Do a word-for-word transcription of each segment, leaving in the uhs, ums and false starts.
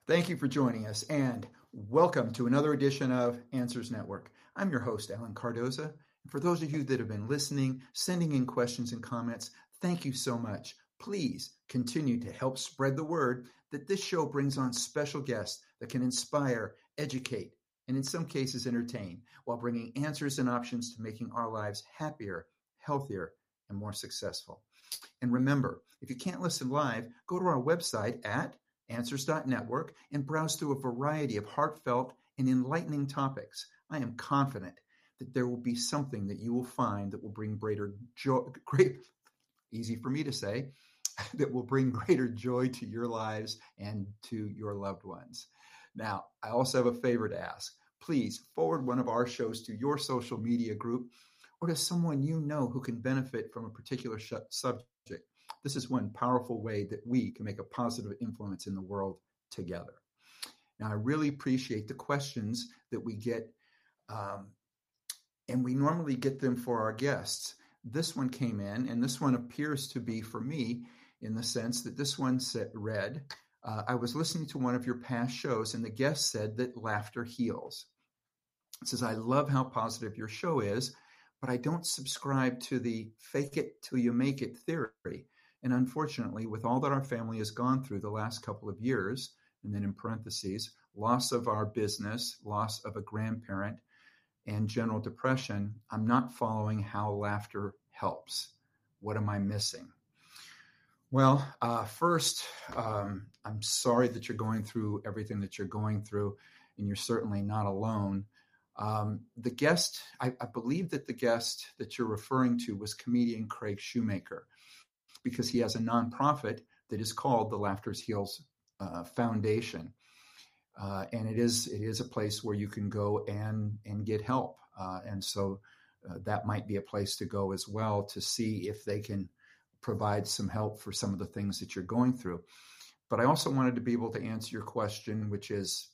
Thank you for joining us, and welcome to another edition of Answers Network. I'm your host, Alan Cardoza. And for those of you that have been listening, sending in questions and comments, thank you so much. Please continue to help spread the word that this show brings on special guests that can inspire, educate, and in some cases entertain, while bringing answers and options to making our lives happier, healthier, and more successful. And remember, if you can't listen live, go to our website at answers dot network and browse through a variety of heartfelt and enlightening topics. I am confident that there will be something that you will find that will bring greater joy, great, easy for me to say, that will bring greater joy to your lives and to your loved ones. Now, I also have a favor to ask. Please forward one of our shows to your social media group or to someone you know who can benefit from a particular sh- subject. This is one powerful way that we can make a positive influence in the world together. Now, I really appreciate the questions that we get, um, and we normally get them for our guests. This one came in, and this one appears to be for me in the sense that this one said, read, uh, I was listening to one of your past shows, and the guest said that laughter heals. It says, I love how positive your show is, but I don't subscribe to the fake it till you make it theory. And unfortunately, with all that our family has gone through the last couple of years, and then in parentheses, loss of our business, loss of a grandparent, and general depression, I'm not following how laughter helps. What am I missing? Well, uh, first, um, I'm sorry that you're going through everything that you're going through, and you're certainly not alone. Um, the guest, I, I believe that the guest that you're referring to was comedian Craig Shoemaker, because he has a nonprofit that is called the Laughter Heals uh, Foundation. Uh, and it is it is a place where you can go and, and get help. Uh, and so uh, that might be a place to go as well to see if they can provide some help for some of the things that you're going through. But I also wanted to be able to answer your question, which is,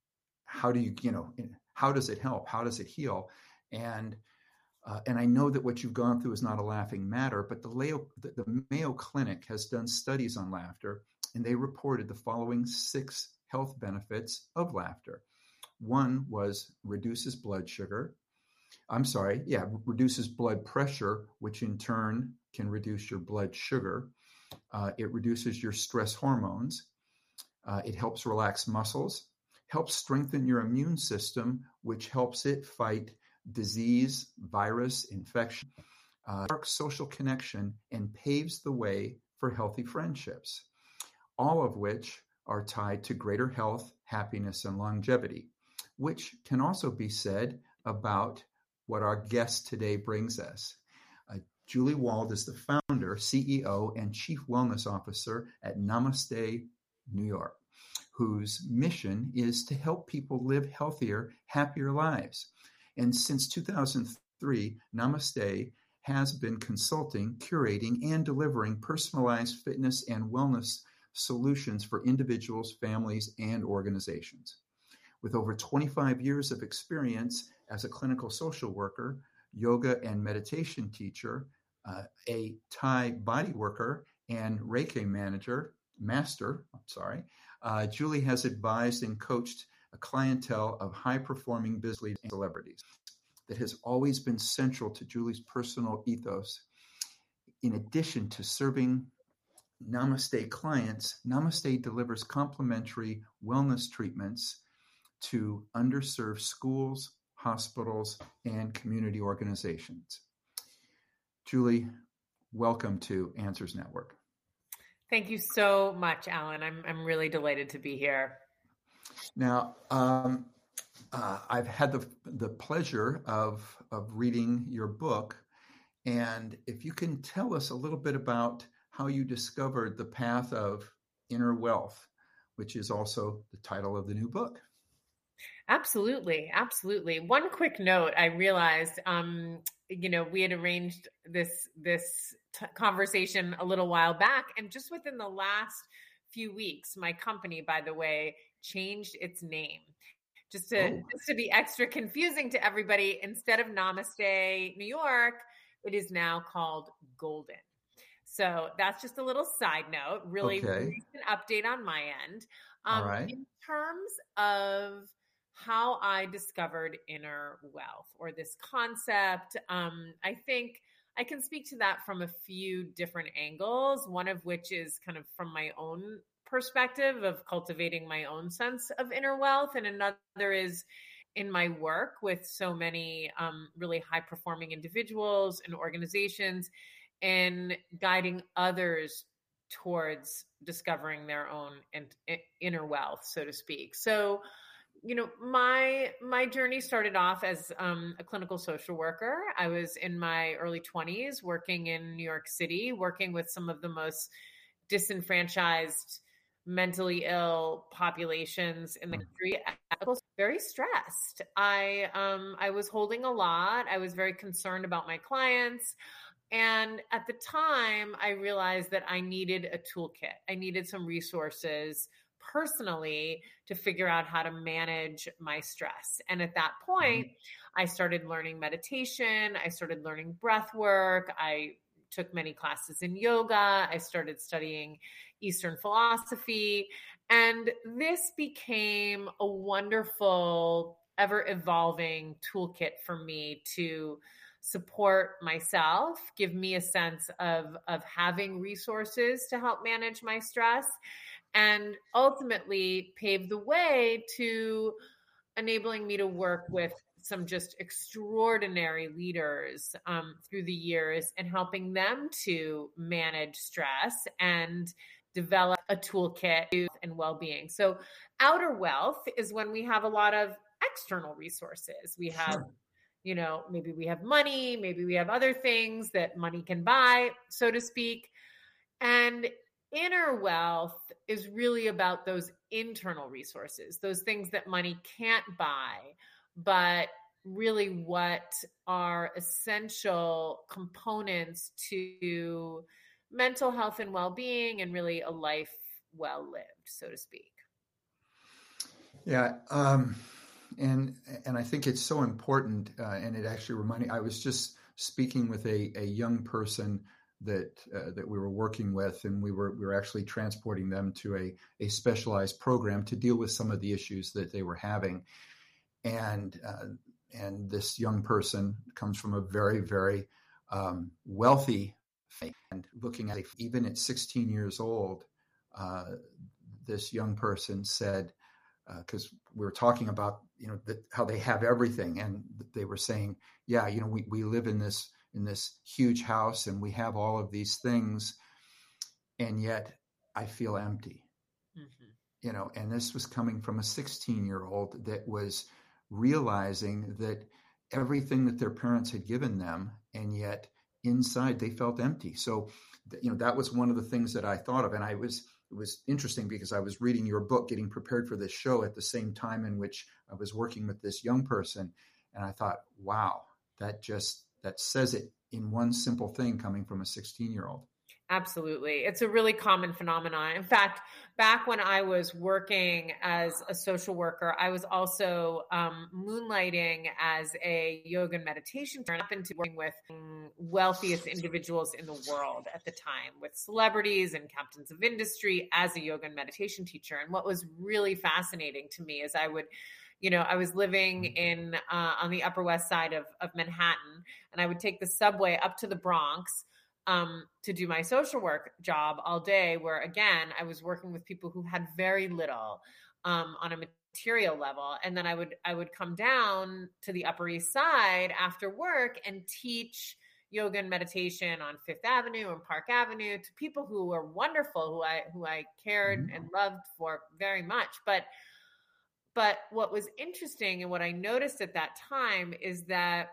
how do you, you know, how does it help? How does it heal? And Uh, and I know that what you've gone through is not a laughing matter, but the, Leo, the, the Mayo Clinic has done studies on laughter, and they reported the following six health benefits of laughter. One was reduces blood sugar. I'm sorry, yeah, reduces blood pressure, which in turn can reduce your blood sugar. Uh, it reduces your stress hormones. Uh, it helps relax muscles, helps strengthen your immune system, which helps it fight disease, virus, infection, uh, sparks social connection, and paves the way for healthy friendships, all of which are tied to greater health, happiness, and longevity, which can also be said about what our guest today brings us. Uh, Julie Wald is the founder, C E O, and Chief Wellness Officer at Namaste New York, whose mission is to help people live healthier, happier lives. And since two thousand three, Namaste has been consulting, curating, and delivering personalized fitness and wellness solutions for individuals, families, and organizations. With over twenty-five years of experience as a clinical social worker, yoga and meditation teacher, uh, a Thai body worker, and Reiki manager, master, I'm sorry, uh, Julie has advised and coached a clientele of high-performing business leaders and celebrities that has always been central to Julie's personal ethos. In addition to serving Namaste clients, Namaste delivers complimentary wellness treatments to underserved schools, hospitals, and community organizations. Julie, welcome to Answers Network. Thank you so much, Alan. I'm I'm really delighted to be here. Now, um, uh, I've had the the pleasure of of reading your book, and if you can tell us a little bit about how you discovered the path of inner wealth, which is also the title of the new book. Absolutely, absolutely. One quick note: I realized, um, you know, we had arranged this this t- conversation a little while back, and just within the last few weeks, my company, by the way, changed its name. Just to, oh. just to be extra confusing to everybody, instead of Namaste New York, it is now called Golden. So that's just a little side note, really okay. recent update on my end. All Um, right. in terms of how I discovered inner wealth or this concept, um, I think I can speak to that from a few different angles, one of which is kind of from my own perspective of cultivating my own sense of inner wealth, and another is in my work with so many um, really high performing individuals and organizations and guiding others towards discovering their own and inner wealth, so to speak. So, you know, my my journey started off as um, a clinical social worker. I was in my early twenties working in New York City, working with some of the most disenfranchised, mentally ill populations in the country. I was very stressed. I um, I was holding a lot. I was very concerned about my clients. And at the time, I realized that I needed a toolkit. I needed some resources personally to figure out how to manage my stress. And at that point, I started learning meditation. I started learning breath work. I took many classes in yoga. I started studying Eastern philosophy. And this became a wonderful, ever evolving toolkit for me to support myself, give me a sense of, of having resources to help manage my stress, and ultimately pave the way to enabling me to work with some just extraordinary leaders um, through the years and helping them to manage stress and develop a toolkit and well-being. So outer wealth is when we have a lot of external resources. We have Sure. You know, maybe we have money, maybe we have other things that money can buy, so to speak. And inner wealth is really about those internal resources, those things that money can't buy, but really what are essential components to mental health and well-being and really a life well lived, so to speak. Yeah. Um, and and I think it's so important. Uh, and it actually reminded me, I was just speaking with a, a young person that uh, that we were working with, and we were we were actually transporting them to a, a specialized program to deal with some of the issues that they were having. And uh, and this young person comes from a very, very um, wealthy family. And looking at it, even at sixteen years old, uh, this young person said, because uh, we were talking about, you know, the, how they have everything, and they were saying, yeah, you know, we, we live in this in this huge house and we have all of these things, and yet I feel empty. Mm-hmm. You know, and this was coming from a sixteen year old that was realizing that everything that their parents had given them, and yet inside they felt empty. So, you know, that was one of the things that I thought of. And I was, it was interesting because I was reading your book, getting prepared for this show at the same time in which I was working with this young person. And I thought, wow, that just, that says it in one simple thing coming from a sixteen year old. Absolutely. It's a really common phenomenon. In fact, back when I was working as a social worker, I was also um, moonlighting as a yoga and meditation teacher. I happened to working with wealthiest individuals in the world at the time, with celebrities and captains of industry as a yoga and meditation teacher. And what was really fascinating to me is I would You know, I was living in uh, on the Upper West Side of, of Manhattan, and I would take the subway up to the Bronx um, to do my social work job all day, where again, I was working with people who had very little um, on a material level. And then I would, I would come down to the Upper East Side after work and teach yoga and meditation on Fifth Avenue and Park Avenue to people who were wonderful, who I, who I cared mm-hmm. and loved for very much. But, but what was interesting and what I noticed at that time is that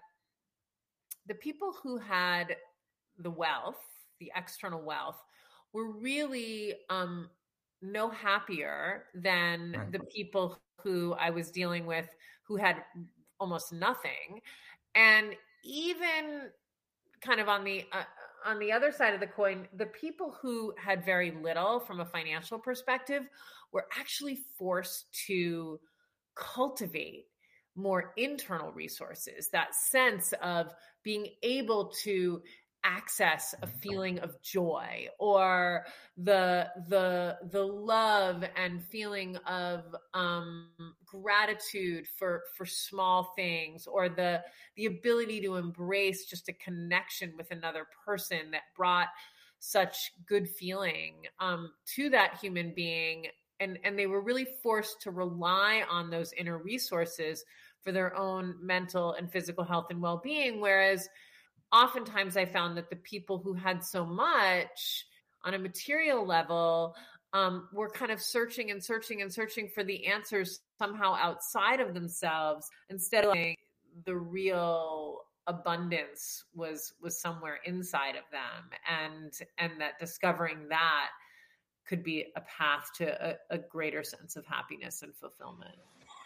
the people who had the wealth, the external wealth, were really um, no happier than right. the people who I was dealing with who had almost nothing. And even kind of on the uh, on the other side of the coin, the people who had very little from a financial perspective were actually forced to cultivate more internal resources, that sense of being able to access a feeling of joy, or the the the love and feeling of um, gratitude for for small things, or the the ability to embrace just a connection with another person that brought such good feeling um, to that human being. And, and they were really forced to rely on those inner resources for their own mental and physical health and well-being. Whereas oftentimes I found that the people who had so much on a material level um, were kind of searching and searching and searching for the answers somehow outside of themselves, instead of like, the real abundance was was somewhere inside of them, and and that discovering that could be a path to a, a greater sense of happiness and fulfillment.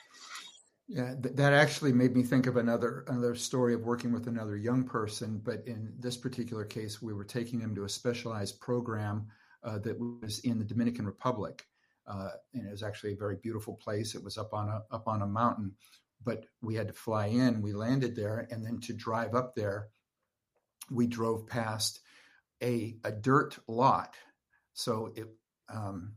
Yeah, th- that actually made me think of another another story of working with another young person. But in this particular case, we were taking them to a specialized program uh, that was in the Dominican Republic, uh, and it was actually a very beautiful place. It was up on a up on a mountain, but we had to fly in. We landed there, and then to drive up there, we drove past a a dirt lot. So it um,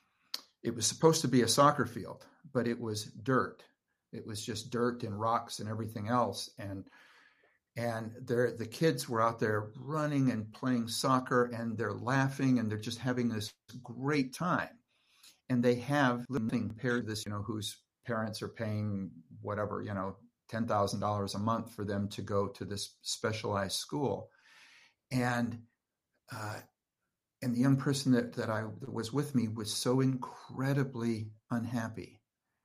it was supposed to be a soccer field, but it was dirt. It was just dirt and rocks and everything else. And and there, the kids were out there running and playing soccer, and they're laughing, and they're just having this great time. And they have living compared to this, you know, whose parents are paying whatever, you know, ten thousand dollars a month for them to go to this specialized school. And uh, and the young person that, that I that was with me was so incredibly unhappy.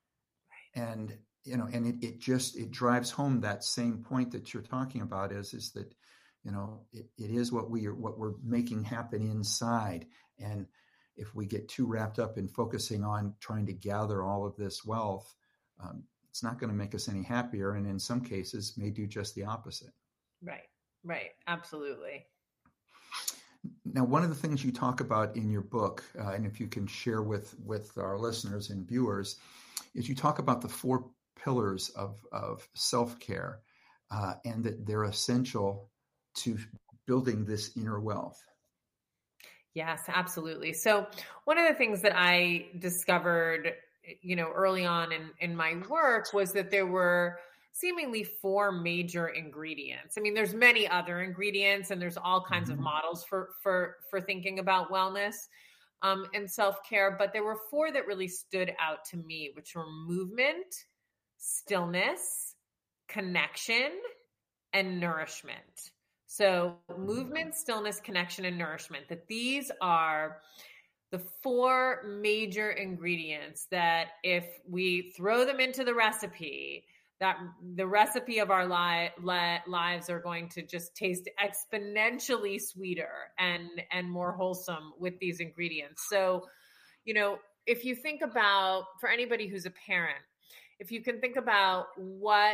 And, you know, and it, it just, it drives home that same point that you're talking about is, is that, you know, it, it is what we are, what we're making happen inside. And if we get too wrapped up in focusing on trying to gather all of this wealth, um, it's not going to make us any happier. And in some cases may do just the opposite. Right. Right. Absolutely. Now, one of the things you talk about in your book, uh, and if you can share with, with our listeners and viewers, is you talk about the four pillars of, of self-care, uh, and that they're essential to building this inner wealth. Yes, absolutely. So one of the things that I discovered, you know, early on in, in my work was that there were seemingly four major ingredients. I mean, there's many other ingredients, and there's all kinds mm-hmm. of models for, for, for thinking about wellness um, and self-care, but there were four that really stood out to me, which were movement, stillness, connection, and nourishment. So movement, stillness, connection, and nourishment, that these are the four major ingredients that if we throw them into the recipe, that the recipe of our li- li- lives are going to just taste exponentially sweeter and, and more wholesome with these ingredients. So, you know, if you think about, for anybody who's a parent, if you can think about what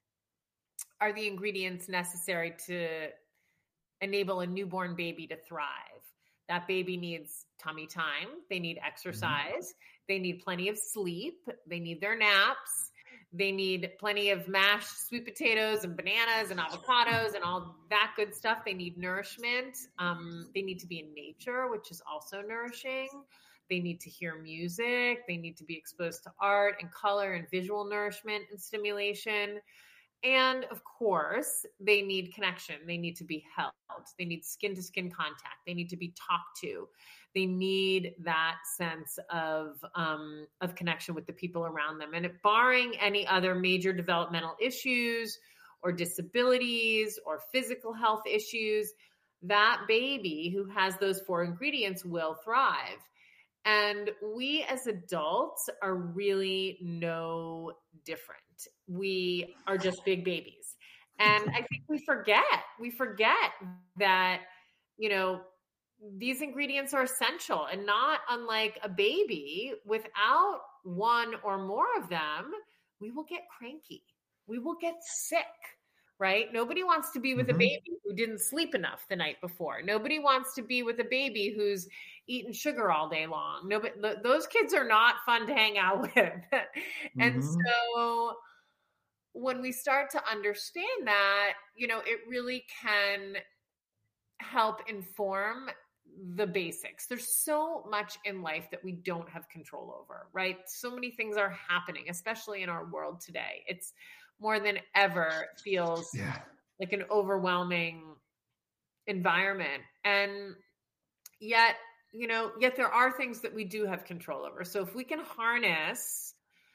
are the ingredients necessary to enable a newborn baby to thrive. That baby needs tummy time. They need exercise. Mm-hmm. They need plenty of sleep. They need their naps. They need plenty of mashed sweet potatoes and bananas and avocados and all that good stuff. They need nourishment. Um, they need to be in nature, which is also nourishing. They need to hear music. They need to be exposed to art and color and visual nourishment and stimulation. And of course, they need connection. They need to be held. They need skin to skin contact. They need to be talked to. They need that sense of, um, of connection with the people around them. And if, barring any other major developmental issues or disabilities or physical health issues, that baby who has those four ingredients will thrive. And we as adults are really no different. We are just big babies. And I think we forget, we forget that, you know, these ingredients are essential, and not unlike a baby, without one or more of them, we will get cranky. We will get sick, right? Nobody wants to be with mm-hmm. a baby who didn't sleep enough the night before. Nobody wants to be with a baby who's eating sugar all day long. Nobody, those kids are not fun to hang out with. mm-hmm. And so when we start to understand that, you know, it really can help inform the basics. There's so much in life that we don't have control over, right? So many things are happening, especially in our world today. It's more than ever feels Yeah. like an overwhelming environment. And yet, you know, yet there are things that we do have control over. So if we can harness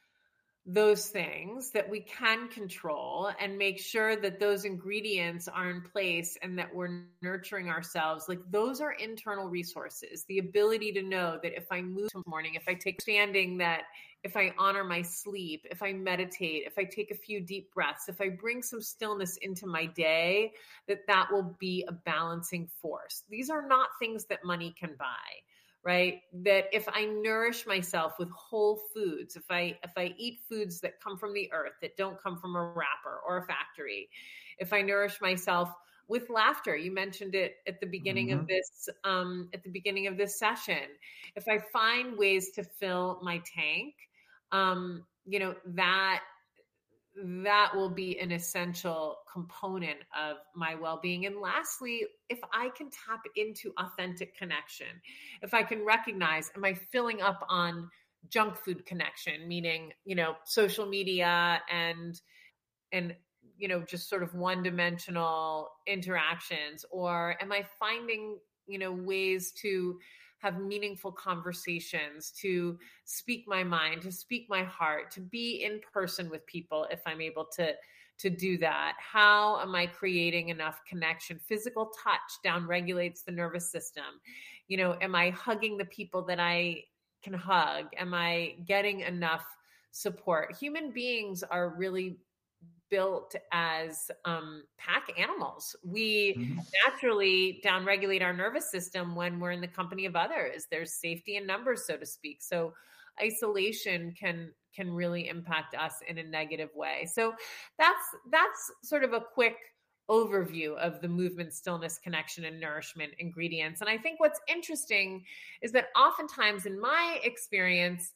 those things that we can control and make sure that those ingredients are in place and that we're nurturing ourselves, like those are internal resources. The ability to know that if I move in the morning, if I take standing, that if I honor my sleep, if I meditate, if I take a few deep breaths, if I bring some stillness into my day, that that will be a balancing force. These are not things that money can buy. Right? That if I nourish myself with whole foods, if I if I eat foods that come from the earth, that don't come from a wrapper or a factory, if I nourish myself with laughter, you mentioned it at the beginning Mm-hmm. of this um, at the beginning of this session. If I find ways to fill my tank, um, you know, that that will be an essential component of my well-being. And lastly, if I can tap into authentic connection, if I can recognize, am I filling up on junk food connection, meaning, you know, social media and, and, you know, just sort of one-dimensional interactions, or am I finding, you know, ways to have meaningful conversations, to speak my mind, to speak my heart, to be in person with people if I'm able to, to do that? How am I creating enough connection? Physical touch down regulates the nervous system. You know, am I hugging the people that I can hug? Am I getting enough support? Human beings are really built as um, pack animals. We Mm-hmm. naturally downregulate our nervous system when we're in the company of others. There's safety in numbers, so to speak. So isolation can can really impact us in a negative way. So that's that's sort of a quick overview of the movement, stillness, connection, and nourishment ingredients. And I think what's interesting is that oftentimes in my experience,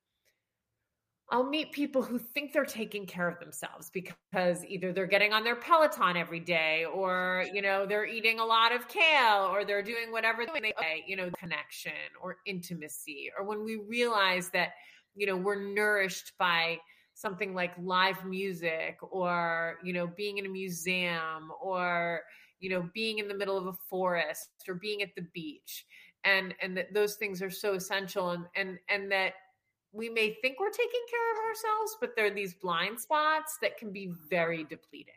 I'll meet people who think they're taking care of themselves because either they're getting on their Peloton every day, or, you know, they're eating a lot of kale, or they're doing whatever they, you know, connection or intimacy. Or when we realize that, you know, we're nourished by something like live music, or, you know, being in a museum, or, you know, being in the middle of a forest, or being at the beach. And, and that those things are so essential, and, and, and that we may think we're taking care of ourselves, but there are these blind spots that can be very depleting.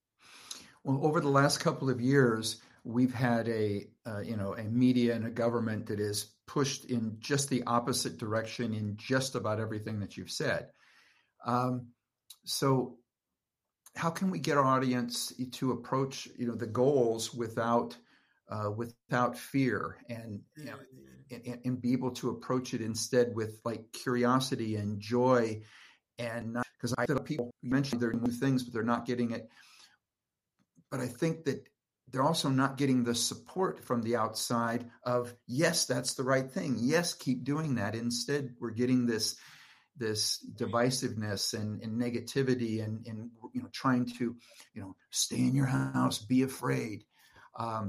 Well, over the last couple of years, we've had a, uh, you know, a media and a government that is pushed in just the opposite direction in just about everything that you've said. Um, so how can we get our audience to approach, you know, the goals without, uh, without fear, and, you know, and, and be able to approach it instead with like curiosity and joy, and not, because I feel people mention they're new things, but they're not getting it. But I think that they're also not getting the support from the outside of, yes, that's the right thing. Yes, keep doing that. Instead, we're getting this, this divisiveness and, and negativity, and, and, you know, trying to, you know, stay in your house, be afraid. Um,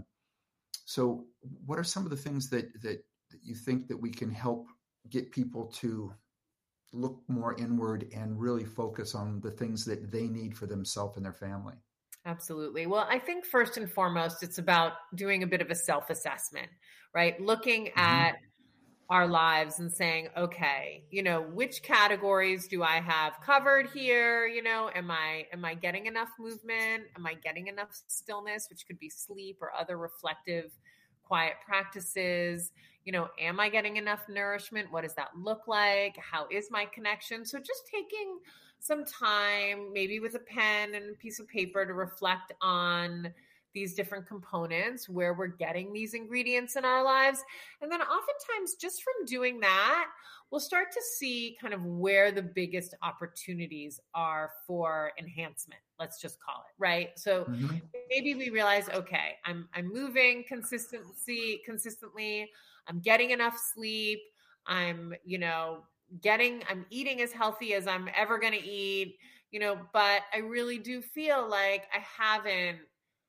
so what are some of the things that, that, that you think that we can help get people to look more inward and really focus on the things that they need for themselves and their family? Absolutely. Well, I think first and foremost, it's about doing a bit of a self-assessment, right? Looking Mm-hmm. at our lives and saying, okay, you know, which categories do I have covered here? You know, am I, am I getting enough movement? Am I getting enough stillness, which could be sleep or other reflective, quiet practices? You know, am I getting enough nourishment? What does that look like? How is my connection? So just taking some time, maybe with a pen and a piece of paper, to reflect on these different components, where we're getting these ingredients in our lives. And then oftentimes just from doing that, we'll start to see kind of where the biggest opportunities are for enhancement. Let's just call it, right? So mm-hmm. maybe we realize, okay, I'm, I'm moving consistency, consistently. I'm getting enough sleep. I'm, you know, getting, I'm eating as healthy as I'm ever going to eat, you know, but I really do feel like I haven't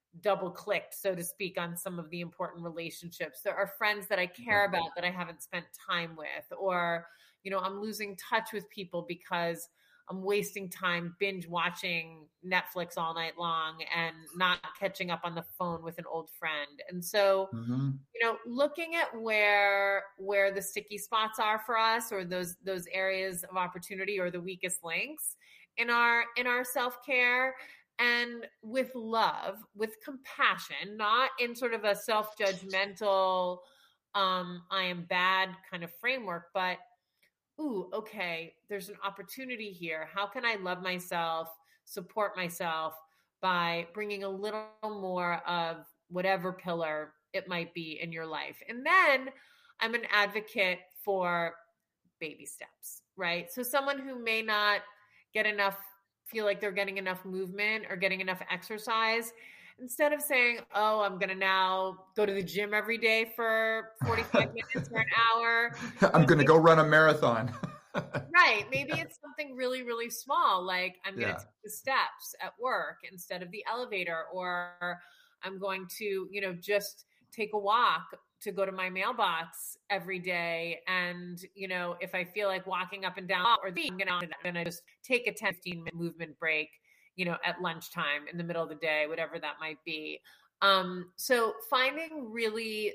double clicked, so to speak, on some of the important relationships. There are friends that I care about that I haven't spent time with, or, you know, I'm losing touch with people because I'm wasting time binge watching Netflix all night long and not catching up on the phone with an old friend. And so, mm-hmm. you know, looking at where, where the sticky spots are for us, or those, those areas of opportunity, or the weakest links in our, in our self-care, and with love, with compassion, not in sort of a self-judgmental, um, I am bad kind of framework, but, ooh, okay, there's an opportunity here. How can I love myself, support myself by bringing a little more of whatever pillar it might be in your life? And then I'm an advocate for baby steps, right? So someone who may not get enough, feel like they're getting enough movement or getting enough exercise, instead of saying, oh, I'm going to now go to the gym every day for forty-five minutes or an hour. I'm going to go run a marathon. Right. Maybe it's something really, really small. Like I'm going to yeah. take the steps at work instead of the elevator, or I'm going to, you know, just take a walk to go to my mailbox every day. And, you know, if I feel like walking up and down, or the, I'm going to just take a ten, fifteen minute movement break, you know, at lunchtime, in the middle of the day, whatever that might be. Um, so finding really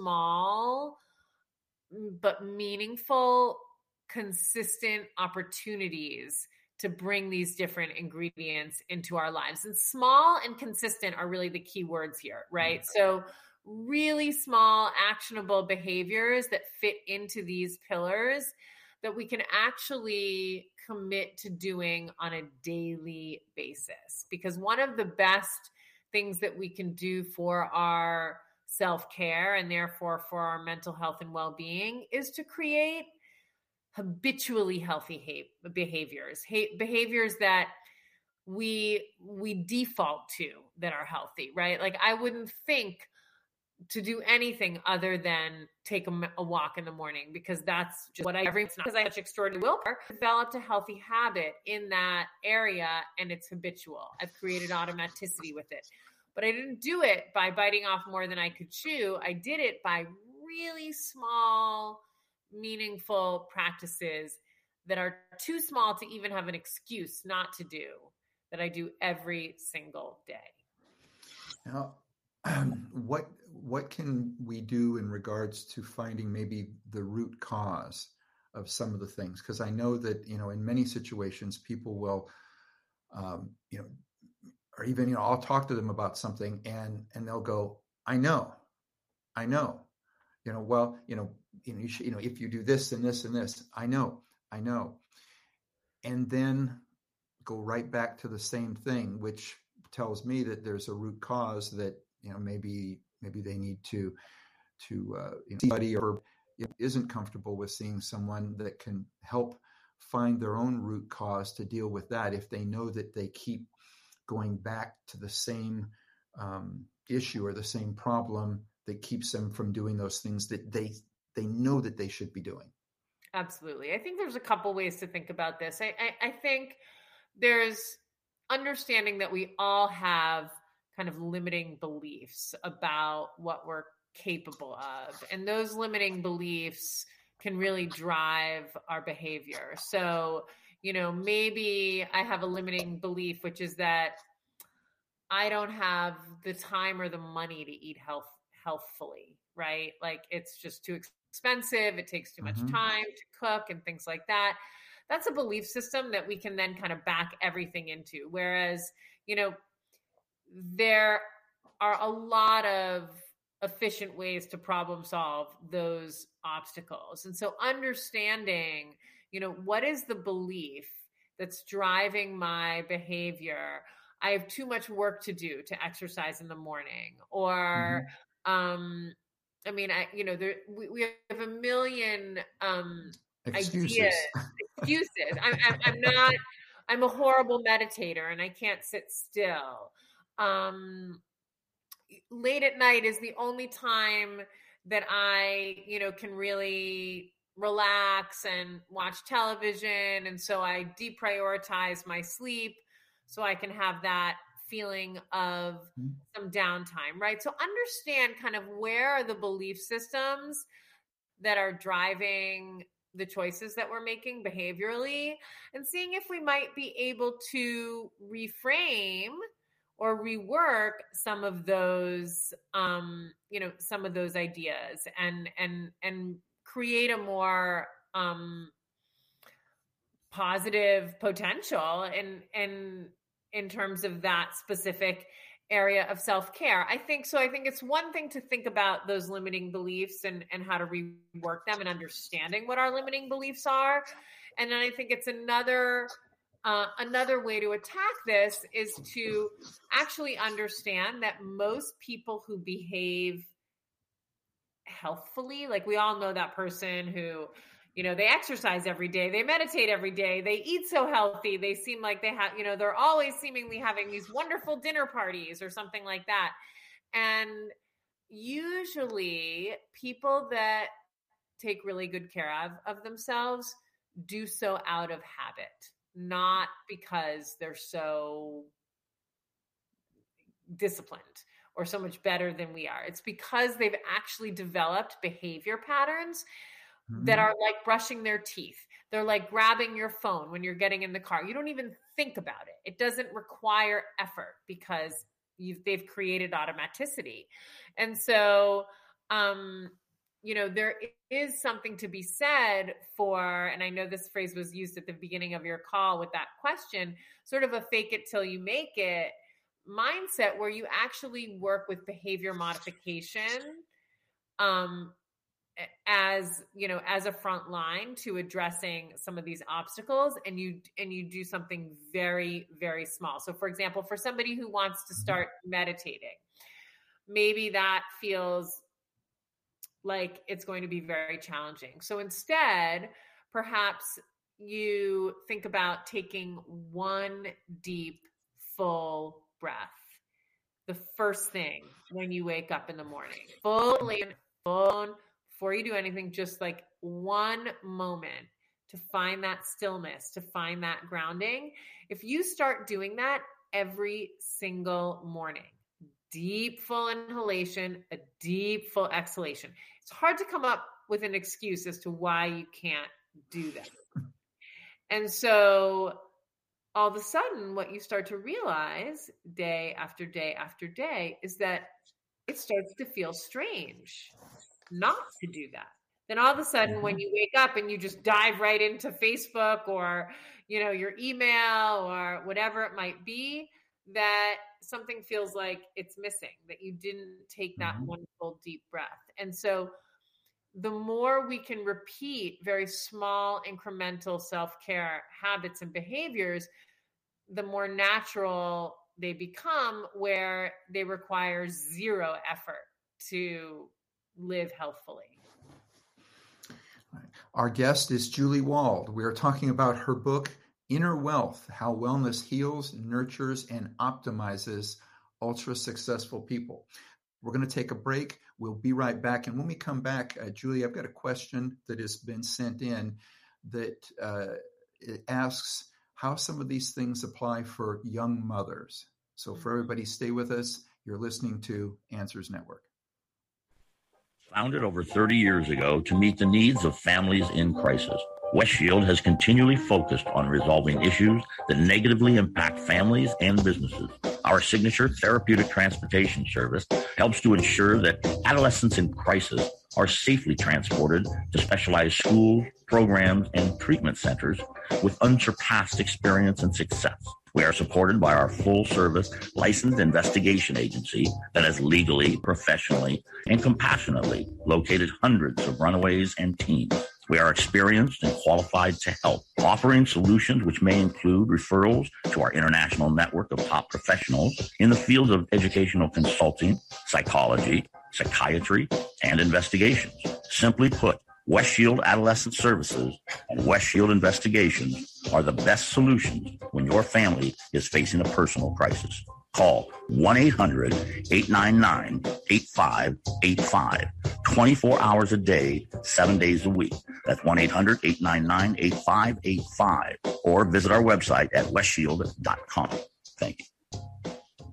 small, but meaningful, consistent opportunities to bring these different ingredients into our lives. And small and consistent are really the key words here, right? So really small, actionable behaviors that fit into these pillars that we can actually commit to doing on a daily basis. Because one of the best things that we can do for our self-care, and therefore for our mental health and well-being, is to create habitually healthy behaviors, behaviors that we, we default to that are healthy, right? Like I wouldn't think to do anything other than take a, a walk in the morning, because that's just what I, every, because I have such extraordinary willpower, developed a healthy habit in that area, and it's habitual. I've created automaticity with it, but I didn't do it by biting off more than I could chew. I did it by really small, meaningful practices that are too small to even have an excuse not to do, that I do every single day. Now, um, what what can we do in regards to finding maybe the root cause of some of the things? Because I know that, you know, in many situations, people will, um, you know, or even, you know, I'll talk to them about something and and they'll go, I know, I know, you know, well, you know, you know, you, should, you know, if you do this and this and this, I know, I know, and then go right back to the same thing, which tells me that there's a root cause that, you know, maybe maybe they need to to uh, you know, somebody or isn't comfortable with seeing someone that can help find their own root cause to deal with that. If they know that they keep going back to the same um, issue or the same problem that keeps them from doing those things that they they know that they should be doing. Absolutely. I think there's a couple ways to think about this. I, I, I think there's understanding that we all have kind of limiting beliefs about what we're capable of. And those limiting beliefs can really drive our behavior. So, you know, maybe I have a limiting belief, which is that I don't have the time or the money to eat health healthfully, right? Like it's just too expensive. It takes too much mm-hmm. time to cook and things like that. That's a belief system that we can then kind of back everything into. Whereas, you know, there are a lot of efficient ways to problem solve those obstacles. And so understanding, you know, what is the belief that's driving my behavior? I have too much work to do to exercise in the morning, or, mm-hmm. um, I mean, I, you know, there, we, we have a million, um, excuses. ideas, excuses. I'm, I'm, I'm not, I'm a horrible meditator and I can't sit still. Um, late at night is the only time that I, you know, can really relax and watch television. And so I deprioritize my sleep so I can have that feeling of mm-hmm. some downtime, right? So understand kind of where are the belief systems that are driving the choices that we're making behaviorally, and seeing if we might be able to reframe or rework some of those, um, you know, some of those ideas, and and and create a more um, positive potential in in in terms of that specific area of self-care. I think so. I think it's one thing to think about those limiting beliefs and, and how to rework them and understanding what our limiting beliefs are. And then I think it's another uh, another way to attack this is to actually understand that most people who behave healthfully, like we all know that person who, you know, they exercise every day, they meditate every day, they eat so healthy, they seem like they have, you know, they're always seemingly having these wonderful dinner parties or something like that. And usually people that take really good care of, of themselves do so out of habit, not because they're so disciplined or so much better than we are. It's because they've actually developed behavior patterns that are like brushing their teeth. They're like grabbing your phone when you're getting in the car. You don't even think about it. It doesn't require effort because you've, they've created automaticity. And so, um, you know, there is something to be said for, and I know this phrase was used at the beginning of your call with that question, sort of a fake it till you make it mindset, where you actually work with behavior modification, um, as, you know, as a front line to addressing some of these obstacles, and you, and you do something very, very small. So for example, for somebody who wants to start meditating, maybe that feels like it's going to be very challenging. So instead, perhaps you think about taking one deep, full breath the first thing when you wake up in the morning, full in, full before you do anything, just like one moment to find that stillness, to find that grounding. If you start doing that every single morning, deep full inhalation, a deep full exhalation, it's hard to come up with an excuse as to why you can't do that. And so all of a sudden, what you start to realize day after day after day is that it starts to feel strange not to do that. Then all of a sudden, mm-hmm. when you wake up and you just dive right into Facebook or, you know, your email or whatever it might be, that something feels like it's missing, that you didn't take that mm-hmm. one full deep breath. And so the more we can repeat very small incremental self-care habits and behaviors, the more natural they become, where they require zero effort to live healthfully. Our guest is Julie Wald. We are talking about her book, Inner Wealth: How Wellness Heals, Nurtures, and Optimizes Ultra Successful People. We're going to take a break. We'll be right back. And when we come back, uh, Julie, I've got a question that has been sent in that uh, it asks how some of these things apply for young mothers. So for everybody, stay with us. You're listening to Answers Network. Founded over thirty years ago to meet the needs of families in crisis, West Shield has continually focused on resolving issues that negatively impact families and businesses. Our signature therapeutic transportation service helps to ensure that adolescents in crisis are safely transported to specialized schools, programs, and treatment centers with unsurpassed experience and success. We are supported by our full-service licensed investigation agency that has legally, professionally, and compassionately located hundreds of runaways and teens. We are experienced and qualified to help, offering solutions which may include referrals to our international network of top professionals in the fields of educational consulting, psychology, psychiatry, and investigations. Simply put, West Shield Adolescent Services and West Shield Investigations are the best solutions when your family is facing a personal crisis. Call one eight hundred, eight nine nine, eight five eight five, twenty-four hours a day, seven days a week. That's one eight hundred, eight nine nine, eight five eight five. Or visit our website at west shield dot com. Thank you.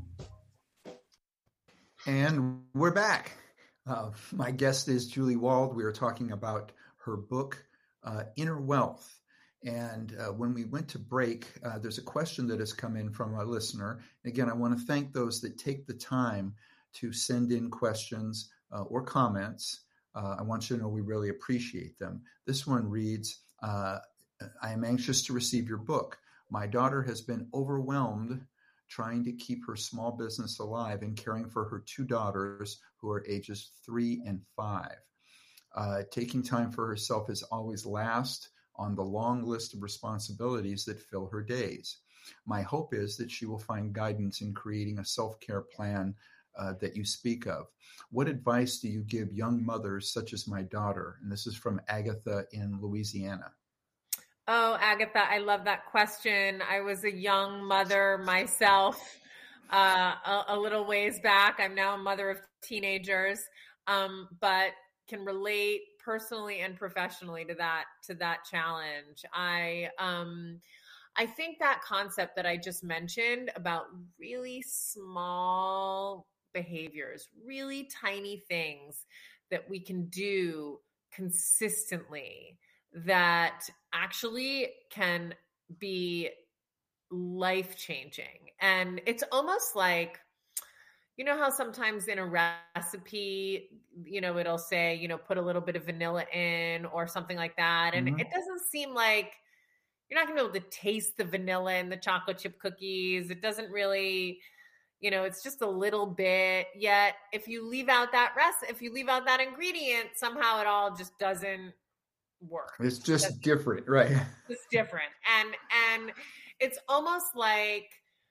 And we're back. Uh, my guest is Julie Wald. We are talking about her book, uh, Inner Wealth. And uh, when we went to break, uh, there's a question that has come in from a listener. Again, I want to thank those that take the time to send in questions uh, or comments. Uh, I want you to know we really appreciate them. This one reads, uh, I am anxious to receive your book. My daughter has been overwhelmed trying to keep her small business alive and caring for her two daughters who are ages three and five. Uh, taking time for herself is always last on the long list of responsibilities that fill her days. My hope is that she will find guidance in creating a self-care plan uh, that you speak of. What advice do you give young mothers such as my daughter? And this is from Agatha in Louisiana. Oh, Agatha, I love that question. I was a young mother myself uh, a, a little ways back. I'm now a mother of teenagers, um, but can relate personally and professionally to that to that challenge. I um, I think that concept that I just mentioned about really small behaviors, really tiny things that we can do consistently that actually can be life-changing. And it's almost like, you know how sometimes in a recipe, you know, it'll say, you know, put a little bit of vanilla in or something like that. And mm-hmm. it doesn't seem like you're not going to be able to taste the vanilla in the chocolate chip cookies. It doesn't really, you know, it's just a little bit. Yet if you leave out that rest, if you leave out that ingredient, somehow it all just doesn't work. It's just That's, different, right? It's different. And and it's almost like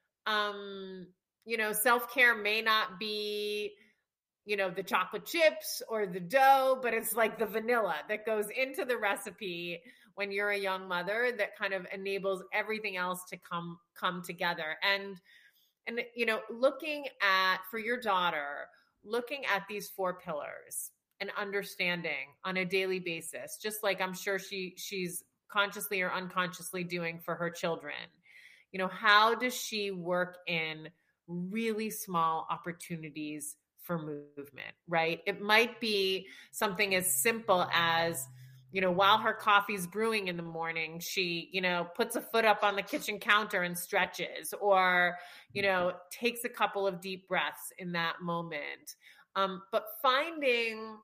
um you know, self-care may not be, you know, the chocolate chips or the dough, but it's like the vanilla that goes into the recipe when you're a young mother that kind of enables everything else to come come together. And and you know, looking at for your daughter, looking at these four pillars and understanding on a daily basis, just like I'm sure she she's consciously or unconsciously doing for her children. You know, how does she work in really small opportunities for movement, right? It might be something as simple as, you know, while her coffee's brewing in the morning, she, you know, puts a foot up on the kitchen counter and stretches, or, you know, takes a couple of deep breaths in that moment. Um, but finding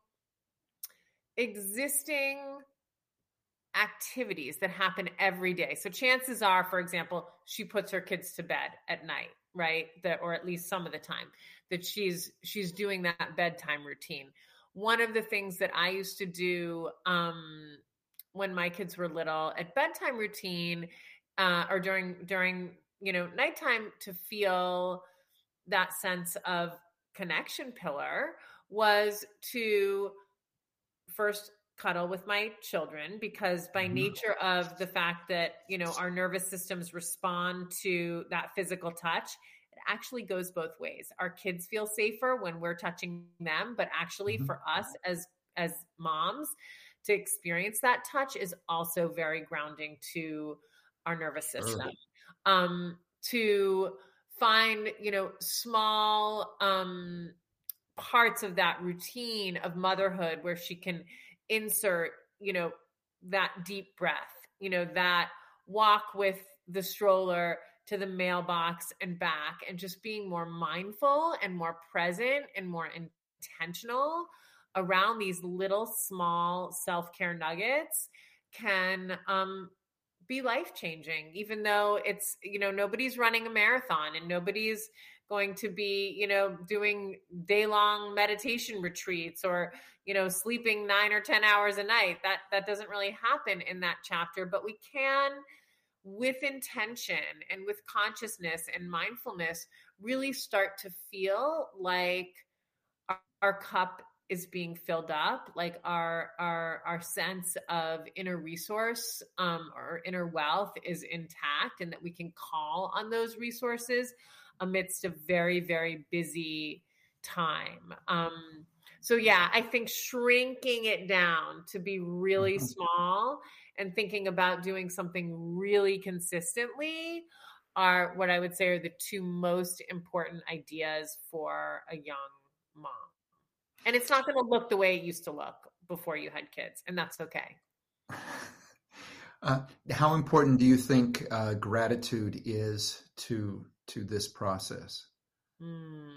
existing activities that happen every day. So chances are, for example, she puts her kids to bed at night, right? That, or at least some of the time that she's, she's doing that bedtime routine. One of the things that I used to do um, when my kids were little at bedtime routine uh, or during, during, you know, nighttime to feel that sense of connection pillar was to first cuddle with my children, because by nature of the fact that, you know, our nervous systems respond to that physical touch, it actually goes both ways. Our kids feel safer when we're touching them, but actually mm-hmm. for us as, as moms to experience that touch is also very grounding to our nervous system. Early. Um, to find, you know, small, um, parts of that routine of motherhood where she can insert, you know, that deep breath, you know, that walk with the stroller to the mailbox and back, and just being more mindful and more present and more intentional around these little small self-care nuggets can um, be life-changing, even though it's, you know, nobody's running a marathon and nobody's going to be, you know, doing day-long meditation retreats or, you know, sleeping nine or ten hours a night. That that doesn't really happen in that chapter, but we can, with intention and with consciousness and mindfulness, really start to feel like our, our cup is being filled up, like our our our sense of inner resource um, or inner wealth is intact, and that we can call on those resources amidst a very, very busy time. Um, so yeah, I think shrinking it down to be really mm-hmm. small and thinking about doing something really consistently are what I would say are the two most important ideas for a young mom. And it's not going to look the way it used to look before you had kids, and that's okay. Uh, how important do you think uh, gratitude is to to this process? Mm,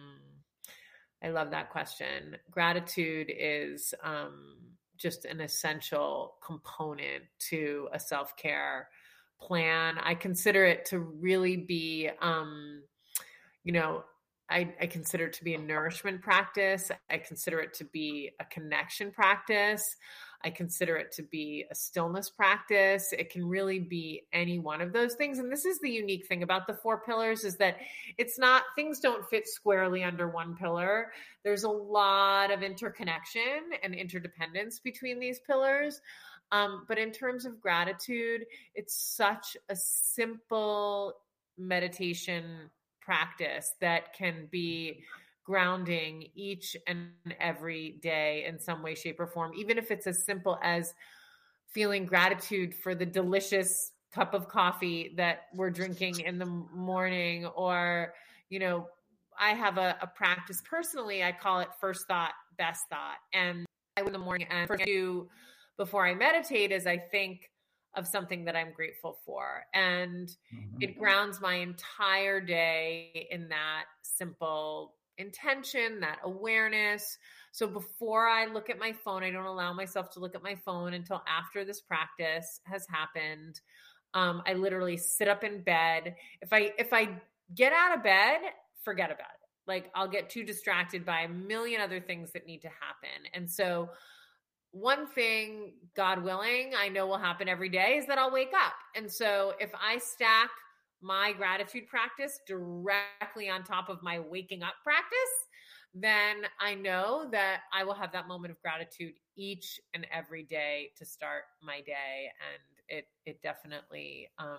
I love that question. Gratitude is um, just an essential component to a self-care plan. I consider it to really be, um, you know, I, I consider it to be a nourishment practice. I consider it to be a connection practice. I consider it to be a stillness practice. It can really be any one of those things. And this is the unique thing about the four pillars, is that it's not, things don't fit squarely under one pillar. There's a lot of interconnection and interdependence between these pillars. Um, but in terms of gratitude, it's such a simple meditation practice that can be grounding each and every day in some way, shape, or form, even if it's as simple as feeling gratitude for the delicious cup of coffee that we're drinking in the morning. Or, you know, I have a, a practice personally, I call it first thought, best thought. And I in the morning and first do before I meditate is I think of something that I'm grateful for. And mm-hmm. it grounds my entire day in that simple intention, that awareness. So before I look at my phone, I don't allow myself to look at my phone until after this practice has happened. Um, I literally sit up in bed. If I, if I get out of bed, forget about it. Like I'll get too distracted by a million other things that need to happen. And so one thing, God willing, I know will happen every day is that I'll wake up. And so if I stack my gratitude practice directly on top of my waking up practice, then I know that I will have that moment of gratitude each and every day to start my day. And it it definitely um,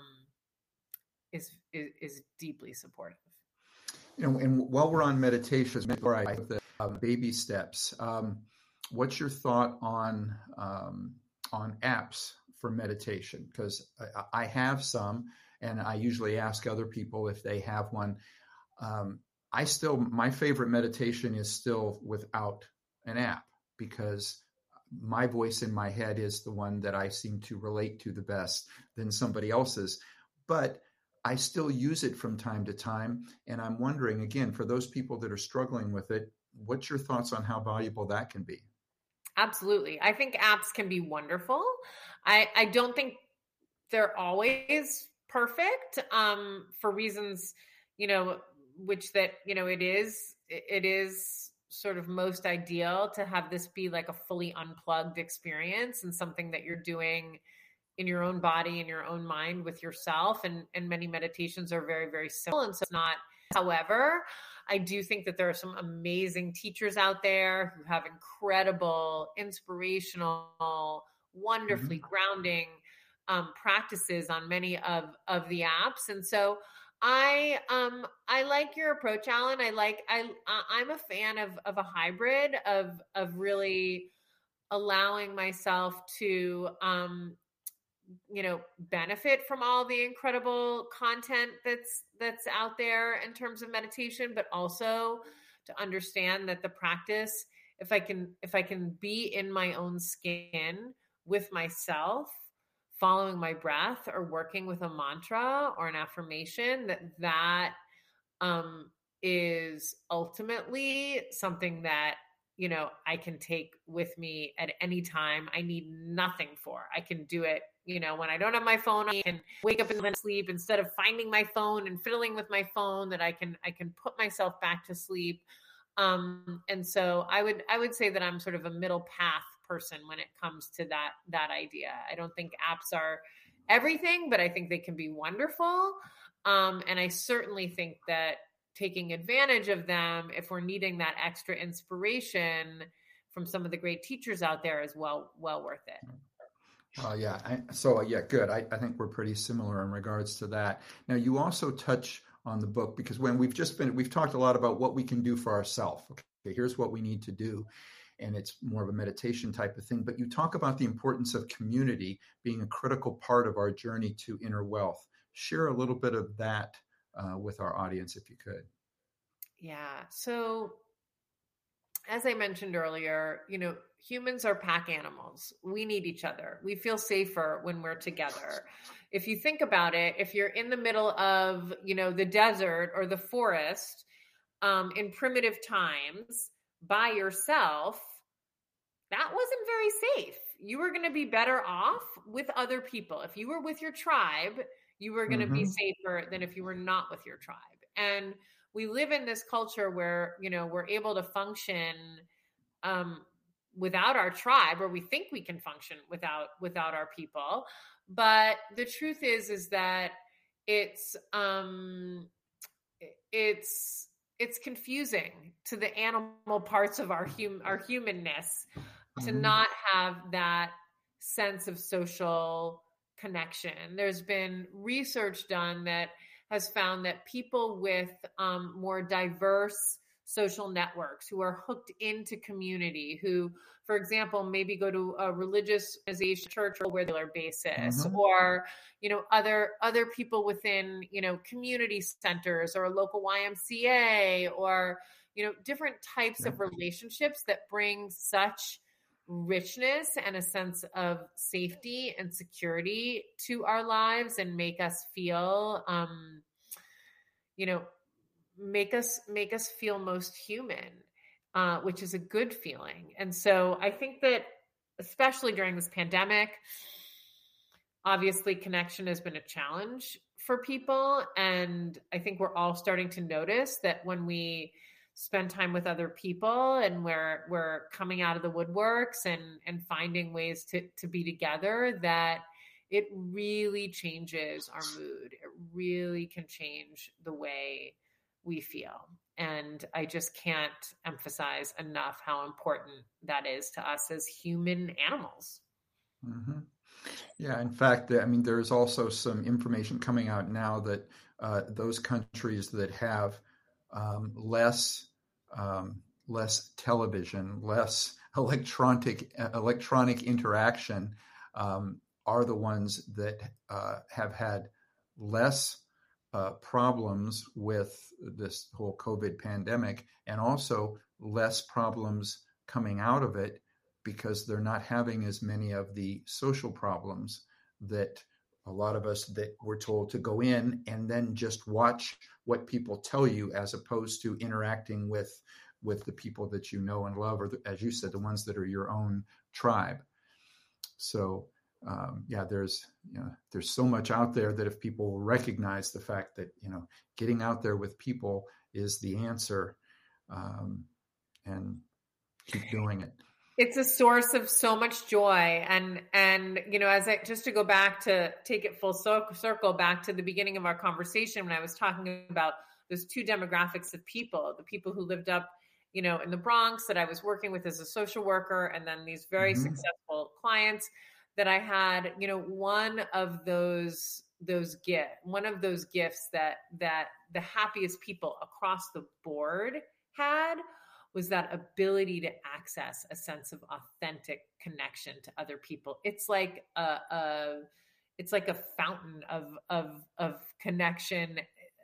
is, is is deeply supportive. You know, and while we're on meditation, before I the uh, baby steps, um, what's your thought on um, on apps for meditation? Because I, I have some, and I usually ask other people if they have one. Um, I still, my favorite meditation is still without an app, because my voice in my head is the one that I seem to relate to the best than somebody else's. But I still use it from time to time. And I'm wondering, again, for those people that are struggling with it, what's your thoughts on how valuable that can be? Absolutely. I think apps can be wonderful. I, I don't think they're always perfect um, for reasons, you know, which that, you know, it is, it is sort of most ideal to have this be like a fully unplugged experience and something that you're doing in your own body, in your own mind with yourself. And, and many meditations are very, very simple. And so it's not, however, I do think that there are some amazing teachers out there who have incredible, inspirational, wonderfully mm-hmm. grounding um, practices on many of, of the apps. And so I um I like your approach, Alan. I like I I'm a fan of of a hybrid of of really allowing myself to um you know benefit from all the incredible content that's that's out there in terms of meditation, but also to understand that the practice, if I can if I can be in my own skin with myself, following my breath or working with a mantra or an affirmation, that that um, is ultimately something that, you know, I can take with me at any time. I need nothing for. I can do it, you know, when I don't have my phone, I can wake up and sleep instead of finding my phone and fiddling with my phone, that I can, I can put myself back to sleep. Um, and so I would, I would say that I'm sort of a middle path person when it comes to that, that idea. I don't think apps are everything, but I think they can be wonderful. Um, and I certainly think that taking advantage of them, if we're needing that extra inspiration from some of the great teachers out there, is well, well worth it. Oh, yeah. I, so, yeah, good. I, I think we're pretty similar in regards to that. Now, you also touch on the book, because when we've just been, we've talked a lot about what we can do for ourselves. Okay, here's what we need to do. And it's more of a meditation type of thing. But you talk about the importance of community being a critical part of our journey to inner wealth. Share a little bit of that uh, with our audience, if you could. Yeah. So as I mentioned earlier, you know, humans are pack animals. We need each other. We feel safer when we're together. If you think about it, if you're in the middle of, you know, the desert or the forest um, in primitive times by yourself, that wasn't very safe. You were going to be better off with other people. If you were with your tribe, you were going to mm-hmm. be safer than if you were not with your tribe. And we live in this culture where, you know, we're able to function um, without our tribe, or we think we can function without, without our people. But the truth is, is that it's, um, it's, it's confusing to the animal parts of our hum, our humanness to mm-hmm. not have that sense of social connection. There's been research done that has found that people with um, more diverse social networks, who are hooked into community, who, for example, maybe go to a religious organization, church on a regular basis, mm-hmm. or, you know, other, other people within, you know, community centers or a local Y M C A, or, you know, different types yeah. of relationships that bring such richness and a sense of safety and security to our lives and make us feel, um, you know, make us, make us feel most human, uh, which is a good feeling. And so I think that especially during this pandemic, obviously connection has been a challenge for people. And I think we're all starting to notice that when we spend time with other people and we're, we're coming out of the woodworks and, and finding ways to, to be together, that it really changes our mood. It really can change the way we feel. And I just can't emphasize enough how important that is to us as human animals. Mm-hmm. Yeah, in fact, I mean, there's also some information coming out now that uh, those countries that have um, less um, less television, less electronic electronic interaction um, are the ones that uh, have had less uh, problems with this whole COVID pandemic, and also less problems coming out of it, because they're not having as many of the social problems that a lot of us that were told to go in and then just watch what people tell you, as opposed to interacting with with the people that you know and love, or the, as you said, the ones that are your own tribe. So um, yeah, there's you know there's so much out there that if people will recognize the fact that you know getting out there with people is the answer, um, and keep doing it. It's a source of so much joy. And, and, you know, as I, just to go back to take it full circle back to the beginning of our conversation, when I was talking about those two demographics of people, the people who lived up, you know, in the Bronx that I was working with as a social worker, and then these very mm-hmm. successful clients that I had, you know, one of those, those gift, one of those gifts that, that the happiest people across the board had was that ability to access a sense of authentic connection to other people. It's like a, a it's like a fountain of, of, of connection,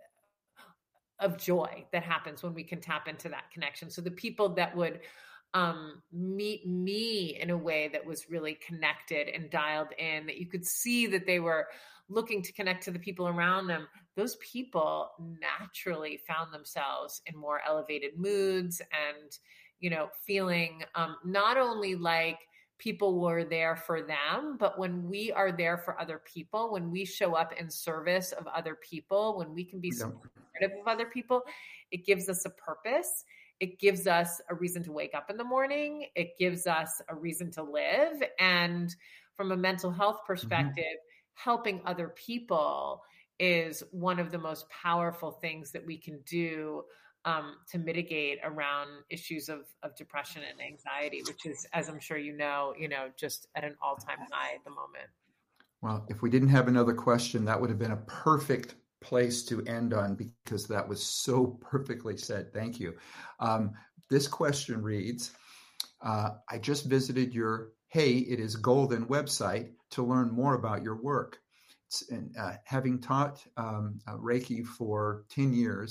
of joy that happens when we can tap into that connection. So the people that would um, meet me in a way that was really connected and dialed in, that you could see that they were looking to connect to the people around them, those people naturally found themselves in more elevated moods and, you know, feeling um, not only like people were there for them, but when we are there for other people, when we show up in service of other people, when we can be supportive of other people, it gives us a purpose. It gives us a reason to wake up in the morning. It gives us a reason to live. And from a mental health perspective, mm-hmm. helping other people is one of the most powerful things that we can do um, to mitigate around issues of, of depression and anxiety, which is, as I'm sure you know, you know, just at an all-time high at the moment. Well, if we didn't have another question, that would have been a perfect place to end on, because that was so perfectly said. Thank you. Um, this question reads, uh, I just visited your Hey, It Is Golden website to learn more about your work. And, uh, having taught um, uh, Reiki for ten years,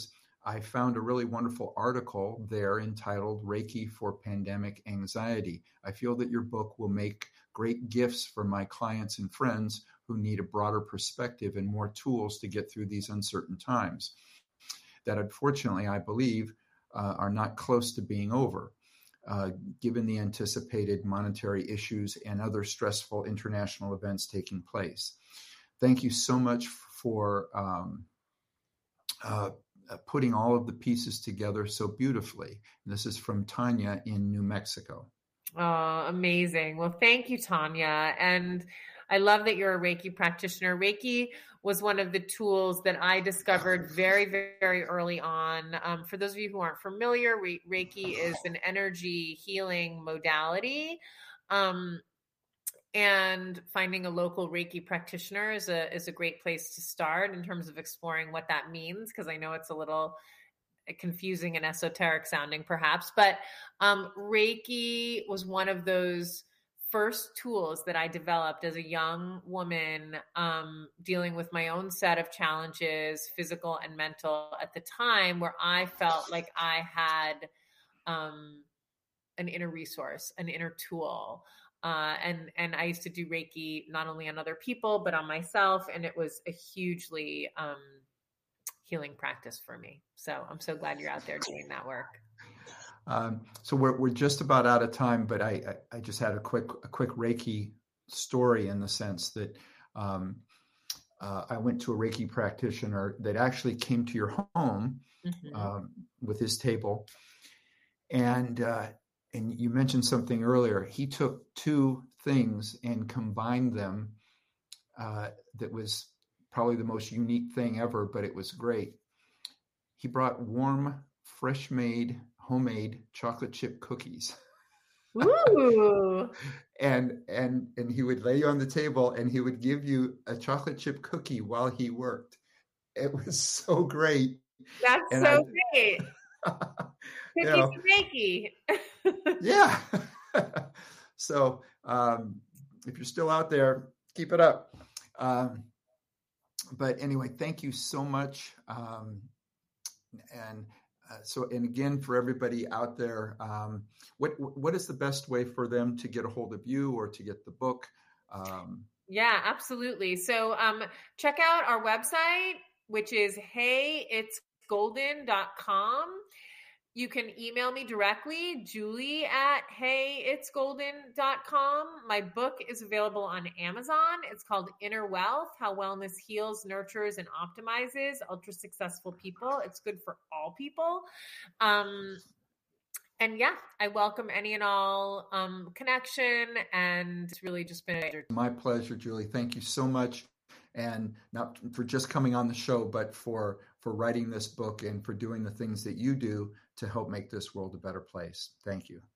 I found a really wonderful article there entitled Reiki for Pandemic Anxiety. I feel that your book will make great gifts for my clients and friends who need a broader perspective and more tools to get through these uncertain times that, unfortunately, I believe uh, are not close to being over, uh, given the anticipated monetary issues and other stressful international events taking place. Thank you so much for um, uh, putting all of the pieces together so beautifully. And this is from Tanya in New Mexico. Oh, amazing. Well, thank you, Tanya. And I love that you're a Reiki practitioner. Reiki was one of the tools that I discovered very, very early on. Um, for those of you who aren't familiar, Re- Reiki is an energy healing modality. Um, and finding a local Reiki practitioner is a, is a great place to start in terms of exploring what that means, because I know it's a little confusing and esoteric sounding perhaps, but um, Reiki was one of those first tools that I developed as a young woman, um, dealing with my own set of challenges, physical and mental at the time, where I felt like I had um, an inner resource, an inner tool. Uh, and, and I used to do Reiki not only on other people, but on myself. And it was a hugely, um, healing practice for me. So I'm so glad you're out there doing that work. Um, so we're we're just about out of time, but I I, I just had a quick a quick Reiki story in the sense that um, uh, I went to a Reiki practitioner that actually came to your home mm-hmm. um, with his table, and uh, and you mentioned something earlier. He took two things and combined them. Uh, that was probably the most unique thing ever, but it was great. He brought warm, fresh made, homemade chocolate chip cookies. Ooh. and and and he would lay you on the table and he would give you a chocolate chip cookie while he worked. It was so great. That's and so I, great. Cookies know, and Reiki. Yeah. So um, if you're still out there, keep it up. Um, But anyway, thank you so much. Um, and uh, so, and again, for everybody out there, um, what what is the best way for them to get a hold of you or to get the book? Um, yeah, absolutely. So um, check out our website, which is hey it's golden dot com. You can email me directly, Julie at hey it's golden dot com. My book is available on Amazon. It's called Inner Wealth, How Wellness Heals, Nurtures, and Optimizes Ultra Successful People. It's good for all people. Um, and yeah, I welcome any and all um, connection. And it's really just been a pleasure. My pleasure, Julie. Thank you so much. And not for just coming on the show, but for for writing this book and for doing the things that you do to help make this world a better place. Thank you.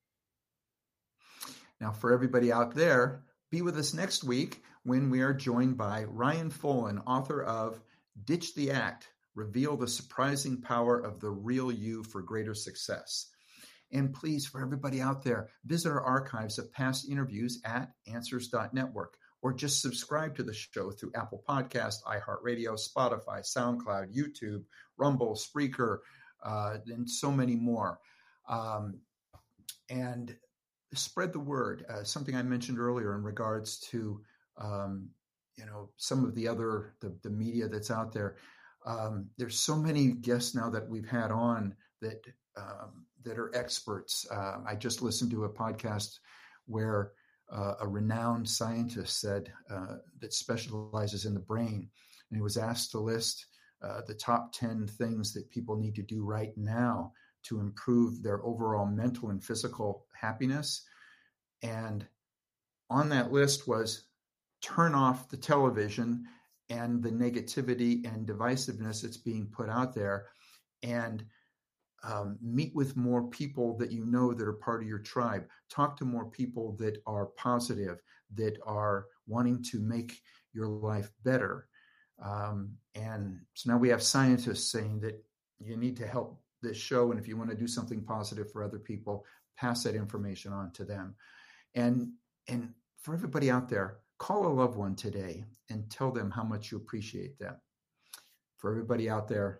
Now, for everybody out there, be with us next week when we are joined by Ryan Folan, author of Ditch the Act, Reveal the Surprising Power of the Real You for Greater Success. And please, for everybody out there, visit our archives of past interviews at answers dot network. Or just subscribe to the show through Apple Podcasts, iHeartRadio, Spotify, SoundCloud, YouTube, Rumble, Spreaker, uh, and so many more. Um, and spread the word. Uh, something I mentioned earlier in regards to, um, you know, some of the other, the, the media that's out there. Um, there's so many guests now that we've had on that, um, that are experts. Uh, I just listened to a podcast where Uh, a renowned scientist said uh, that specializes in the brain, and he was asked to list uh, the top ten things that people need to do right now to improve their overall mental and physical happiness. And on that list was turn off the television and the negativity and divisiveness that's being put out there, and Um, meet with more people that you know that are part of your tribe. Talk to more people that are positive, that are wanting to make your life better. Um, and so now we have scientists saying that you need to help this show. And if you want to do something positive for other people, pass that information on to them. And, and for everybody out there, call a loved one today and tell them how much you appreciate them. For everybody out there,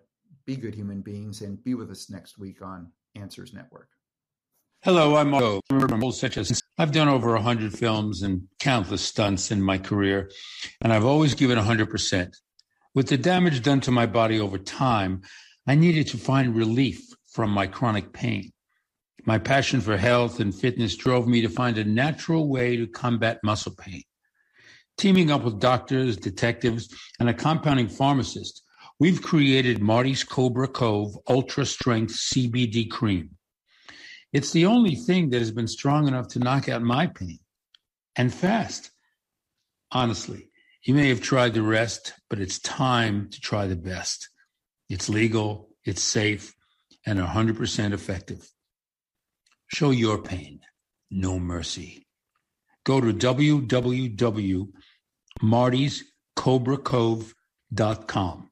be good human beings, and be with us next week on Answers Network. Hello, I'm Marco. Such as I've done over one hundred films and countless stunts in my career, and I've always given one hundred percent. With the damage done to my body over time, I needed to find relief from my chronic pain. My passion for health and fitness drove me to find a natural way to combat muscle pain. Teaming up with doctors, detectives, and a compounding pharmacist, we've created Marty's Cobra Cove Ultra Strength C B D Cream. It's the only thing that has been strong enough to knock out my pain, and fast. Honestly, you may have tried the rest, but it's time to try the best. It's legal, it's safe, and one hundred percent effective. Show your pain no mercy. Go to w w w dot martys cobra cove dot com.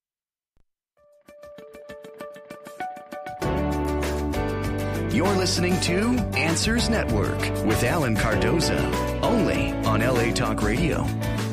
You're listening to Answers Network with Alan Cardoza, only on L A Talk Radio.